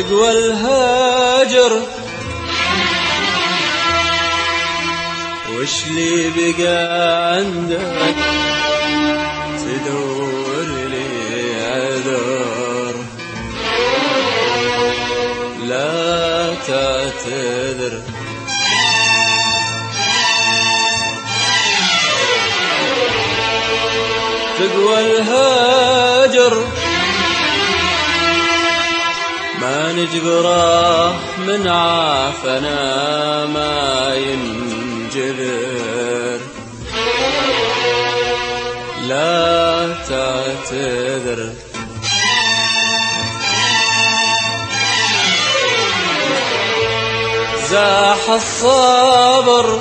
تقوى الهاجر وش لي بقى عندك تدور لي عذر لا تعتذر تقوى الهاجر ما نجبره من عافنا ما ينجبر لا تعتذر زاح الصبر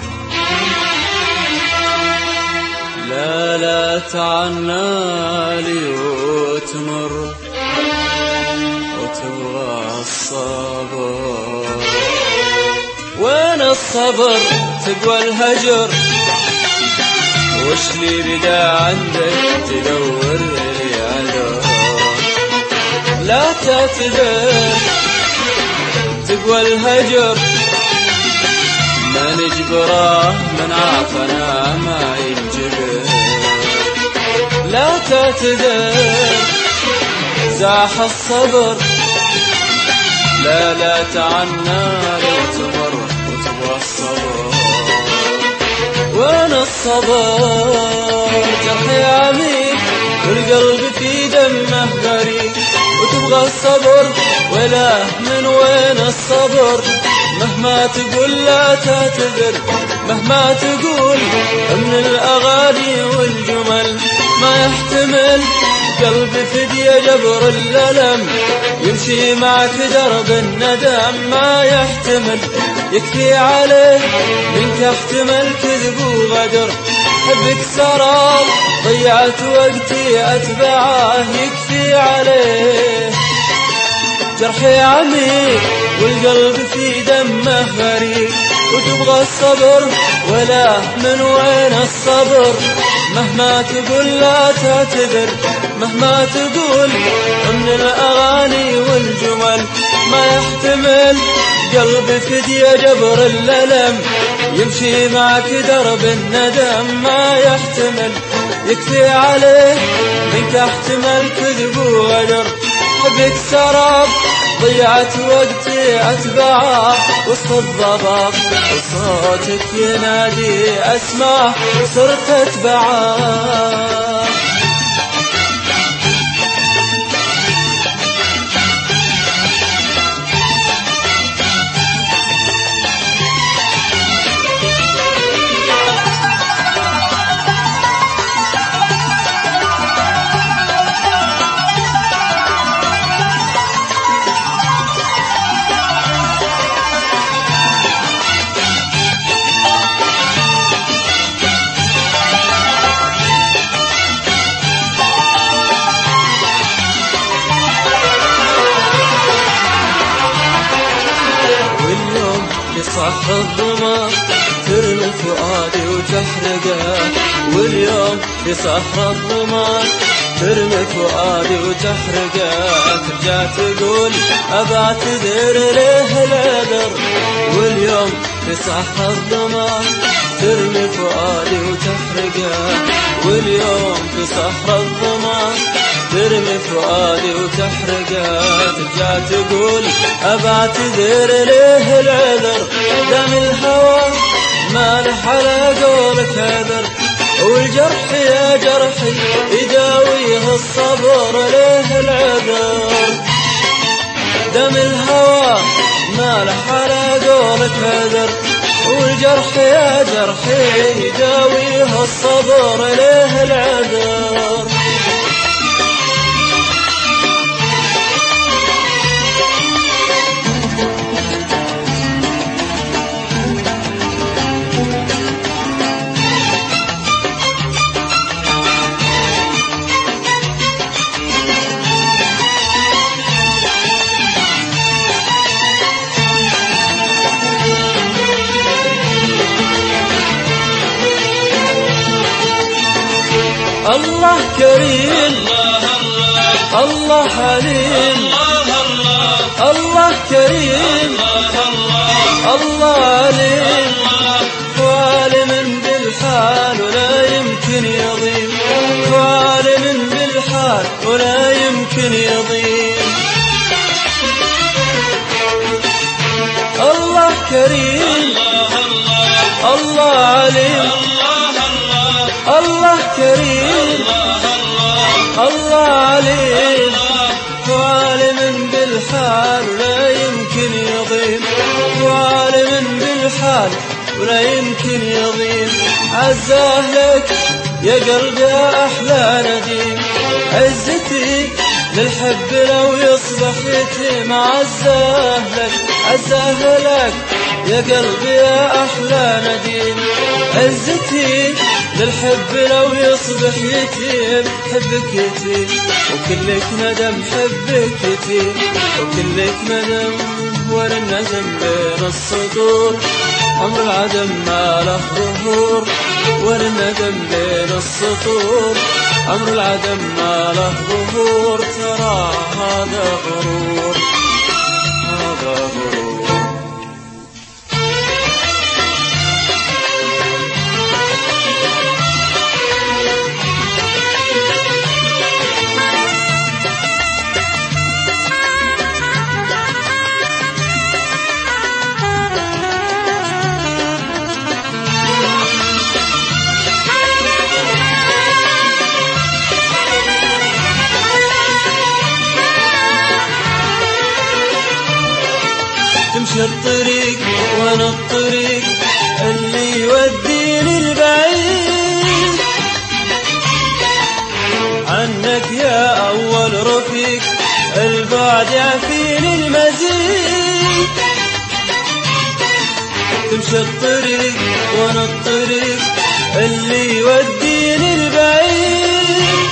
لا تعنى لي وتمر وتبغى الصبر وين الصبر تقوى الهجر وش لي بقى عندك تدور لي عذر لا تعتذر تقوى الهجر ما نجبره من عافنا ما ينجبر لا تعتذر زاح الصبر لا تعنى لو تمر وتبغى الصبر وين الصبر جرحي عميق والقلب في دمه غريب وتبغى الصبر ولا من وين الصبر مهما تقول لا تعتذر مهما تقول من الأغاني والجمل ما يحتمل قلبي فدية جبر الألم يمشي معك درب الندم ما يحتمل يكفي عليه منك احتمل كذب وغدر حبك سراب ضيعت وقتي أتبعه يكفي عليه جرحي عميق والقلب في دمه غريب وتبغى الصبر ولا من وين الصبر مهما تقول لا تعتذر مهما تقول من الأغاني والجمل ما يحتمل قلبي فدية جبر الألم يمشي معك درب الندم ما يحتمل يكفي عليه منك احتمل كذب وغدر حبك سراب ضيعت وقتي أتبعه وسط الضباب وصوتك ينادي أسمعه صرت أتبعه صح الظما ترمي فؤادي وتحرقه واليوم في صحر الظما ترمي فؤادي وتحرقه ترجع تقول أبعتذر ليه العذر واليوم في صحر الظما ترمي فؤادي وتحرقه واليوم في صحر الظما ترمي فؤادي وتحرقه ترجع تقول أبعتذر ليه العذر دم الهوى ما له على قولك عذر والجرح يا جرحي يداويه الصبر ليه العذر دم الهوى ما له على قولك عذر والجرح يا جرحي يداويه الصبر ليه العذر الله كريم الله حليم الله كريم الله عليم وعالم بالحال ولا يمكن يضيم وعالم بالحال ولا يمكن يضيم الله كريم الله عليم الله كريم الله عليم وعالم بالحال ولا يمكن يضيم وعالم بالحال ولا يمكن يضيم عزاه لك يا قلبي يا أحلى نديم عزتي للحب لو يصبح يتيم عزاه لك عزاه لك يا قلبي يا أحلى نديم عزتي للحب لو يصبح يتيم حبك يتيم وكلك ندم حبك يتيم وكلك ندم ولا النجم بين السطور عمر العدم ما له ظهور ولا الندم بين السطور عمر العدم ما له ظهور ترى هذا غرور هذا غرور تمشي الطريق وانا الطريق اللي يوديني البعيد عنك يا اول رفيق البعد يعفيني المزيد تمشي الطريق وانا الطريق اللي يوديني البعيد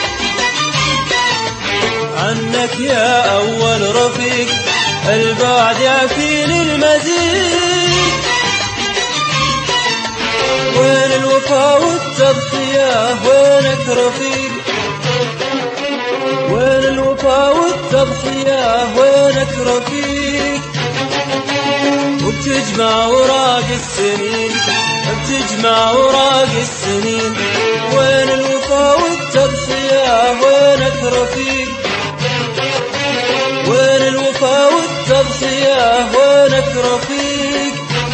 عنك يا اول رفيق البعد يعفيني المزيد وين الوفا والتضحية وينك رفيق وين الوفا والتضحية وينك رفيق وبتجمع وراق السنين بتجمع وراق السنين وين الوفا والتضحية وينك رفيق وين الوفا والتضحية وينك رفيق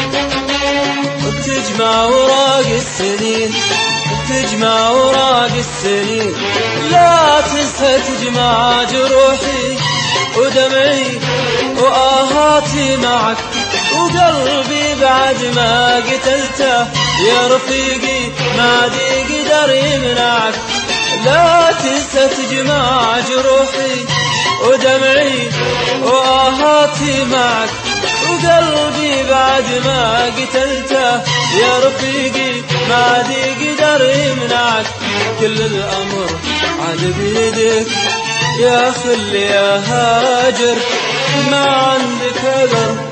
بتجمع وراق السنين بتجمع وراق السنين لا تنسى تجمع جروحي ودمعي وآهاتي معك وقلبي بعد ما قتلته يا رفيقي ما عاد يقدر يمنعك لا تنسى تجمع جروحي ودمعي وآهاتي معك وقلبي بعد ما قتلته يا رفيقي ما عاد يقدر يمنعك كل الأمر عاد بيدك يا خلي يا هاجر ما عندك قدر